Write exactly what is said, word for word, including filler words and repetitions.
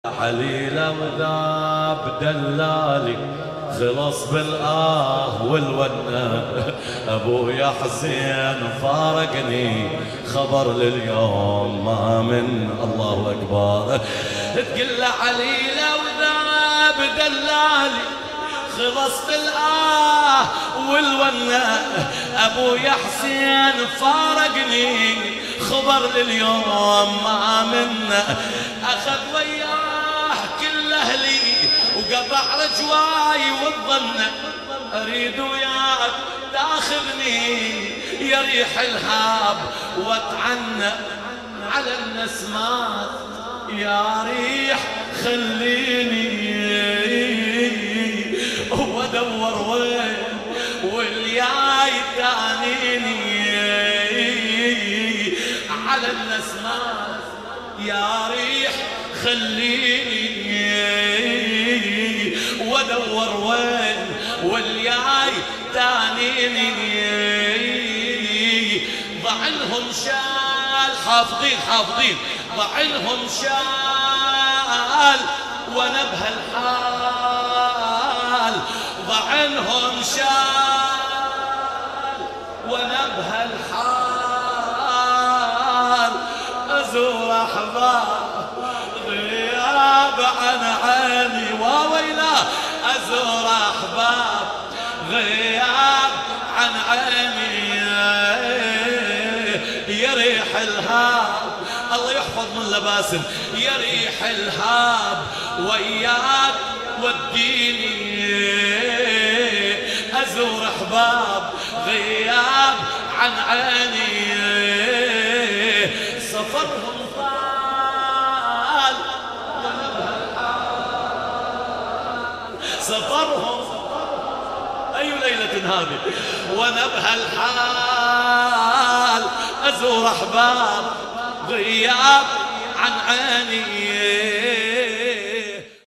حليلة وذاب دلالي خلص بالآه والونة. أبويا حسين فارقني خبر لليوم ما من. الله أكبر. تقول له حليلة وذاب دلالي خلص بالآه والونة. أبويا حسين فارقني خبر لليوم ما منه. أخذ وياه كل أهلي وقطع رجواي والظن. أريد وياك تاخذني يا ريح الهاب واتعنى على النسمات. يا ريح خليني وادور وين والياي تانيني على النسمات. يا ريح خليني وادور وين والياي تانيني. ضع لهم شال حافظين حافظين ضع لهم شال وانا بهالحال. ضع لهم شال وانا بهالحال. ازور احباب غياب عن عيني وويلا. ازور احباب غياب عن عيني يا ريح الهاب. الله يحفظ من لباسم. يا ريح الهاب وياك وديني. ازور احباب غياب عن عيني. سفرهم طال وانا بهالحال. سفرهم اي ليلة هذه وانا بهالحال. ازور احباب غياب عن عيني